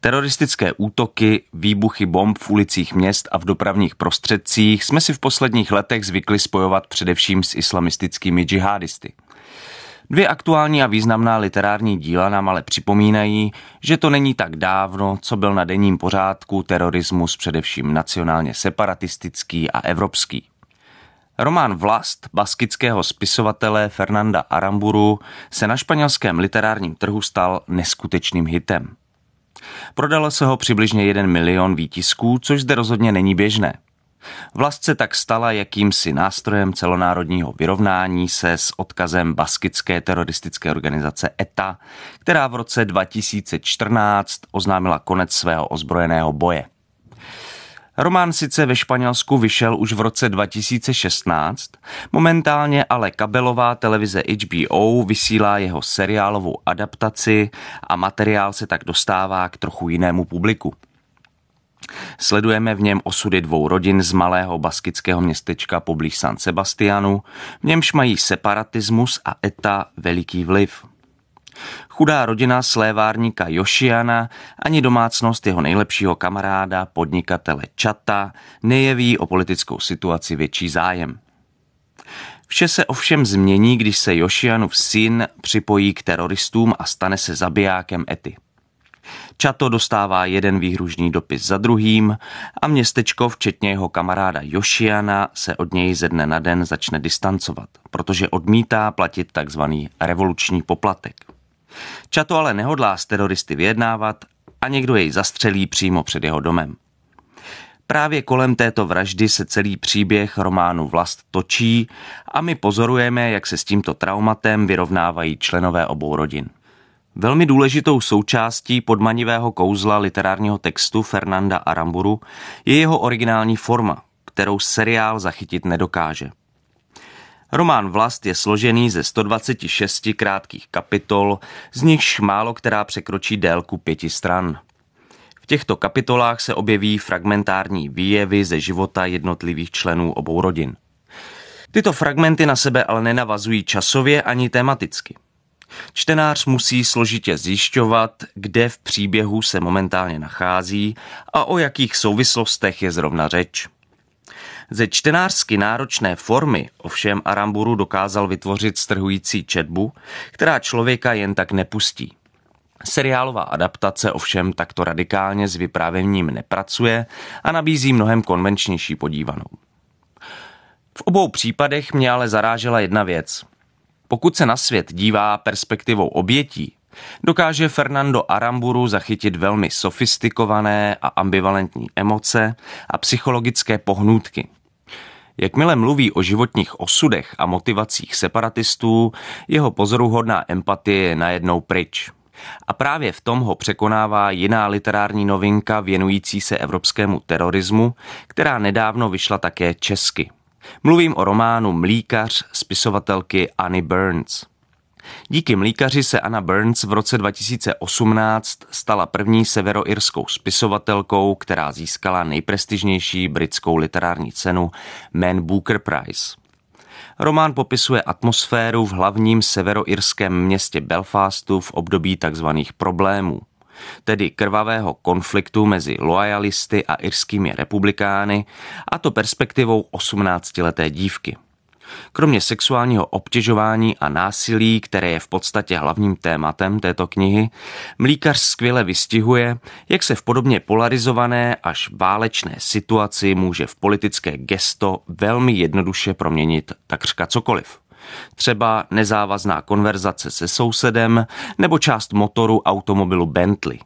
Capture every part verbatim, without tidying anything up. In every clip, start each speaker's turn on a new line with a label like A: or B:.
A: Teroristické útoky, výbuchy bomb v ulicích měst a v dopravních prostředcích jsme si v posledních letech zvykli spojovat především s islamistickými džihadisty. Dvě aktuální a významná literární díla nám ale připomínají, že to není tak dávno, co byl na denním pořádku terorismus především nacionálně separatistický a evropský. Román Vlast baskického spisovatele Fernanda Aramburu se na španělském literárním trhu stal neskutečným hitem. Prodalo se ho přibližně jeden milion výtisků, což zde rozhodně není běžné. Vlast se tak stala jakýmsi nástrojem celonárodního vyrovnání se s odkazem baskické teroristické organizace E T A, která v roce dva tisíce čtrnáct oznámila konec svého ozbrojeného boje. Román sice ve Španělsku vyšel už v roce dva tisíce šestnáct, momentálně ale kabelová televize H B O vysílá jeho seriálovou adaptaci a materiál se tak dostává k trochu jinému publiku. Sledujeme v něm osudy dvou rodin z malého baskického městečka poblíž San Sebastianu, v němž mají separatismus a E T A veliký vliv. Chudá rodina slévárníka Jošiana ani domácnost jeho nejlepšího kamaráda, podnikatele Chata, nejeví o politickou situaci větší zájem. Vše se ovšem změní, když se Jošianův syn připojí k teroristům a stane se zabijákem Ety. Chato dostává jeden výhružný dopis za druhým a městečko, včetně jeho kamaráda Jošiana, se od něj ze dne na den začne distancovat, protože odmítá platit takzvaný revoluční poplatek. Chato ale nehodlá s teroristy vyjednávat a někdo jej zastřelí přímo před jeho domem. Právě kolem této vraždy se celý příběh románu Vlast točí a my pozorujeme, jak se s tímto traumatem vyrovnávají členové obou rodin. Velmi důležitou součástí podmanivého kouzla literárního textu Fernanda Aramburu je jeho originální forma, kterou seriál zachytit nedokáže. Román Vlast je složený ze sto dvacet šest krátkých kapitol, z nichž málo která překročí délku pěti stran. V těchto kapitolách se objeví fragmentární výjevy ze života jednotlivých členů obou rodin. Tyto fragmenty na sebe ale nenavazují časově ani tematicky. Čtenář musí složitě zjišťovat, kde v příběhu se momentálně nachází a o jakých souvislostech je zrovna řeč. Ze čtenářsky náročné formy ovšem Aramburu dokázal vytvořit strhující četbu, která člověka jen tak nepustí. Seriálová adaptace ovšem takto radikálně s vyprávěním nepracuje a nabízí mnohem konvenčnější podívanou. V obou případech mě ale zarážela jedna věc. Pokud se na svět dívá perspektivou obětí, dokáže Fernando Aramburu zachytit velmi sofistikované a ambivalentní emoce a psychologické pohnůtky. Jakmile mluví o životních osudech a motivacích separatistů, jeho pozoruhodná empatie je najednou pryč. A právě v tom ho překonává jiná literární novinka věnující se evropskému terorismu, která nedávno vyšla také česky. Mluvím o románu Mlýkař spisovatelky Anny Burns. Díky Mlýkaři se Anna Burns v roce dva tisíce osmnáct stala první severoirskou spisovatelkou, která získala nejprestižnější britskou literární cenu Man Booker Prize. Román popisuje atmosféru v hlavním severoirském městě Belfastu v období tzv. Problémů, tedy krvavého konfliktu mezi loajalisty a irskými republikány, a to perspektivou osmnáctileté dívky. Kromě sexuálního obtěžování a násilí, které je v podstatě hlavním tématem této knihy, Mlýkař skvěle vystihuje, jak se v podobně polarizované až válečné situaci může v politické gesto velmi jednoduše proměnit takřka cokoliv. Třeba nezávazná konverzace se sousedem nebo část motoru automobilu Bentley.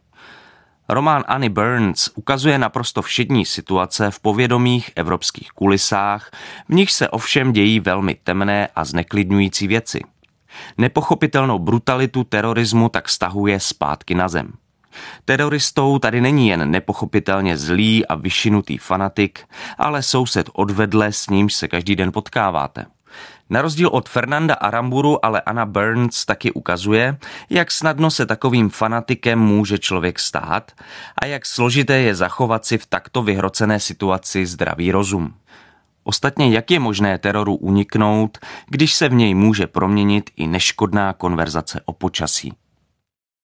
A: Román Anny Burns ukazuje naprosto všední situace v povědomých evropských kulisách, v nich se ovšem dějí velmi temné a zneklidňující věci. Nepochopitelnou brutalitu terorismu tak stahuje zpátky na zem. Teroristou tady není jen nepochopitelně zlý a vyšinutý fanatik, ale soused odvedle, s nímž se každý den potkáváte. Na rozdíl od Fernanda Aramburu ale Anna Burns taky ukazuje, jak snadno se takovým fanatikem může člověk stát a jak složité je zachovat si v takto vyhrocené situaci zdravý rozum. Ostatně jak je možné teroru uniknout, když se v něj může proměnit i neškodná konverzace o počasí.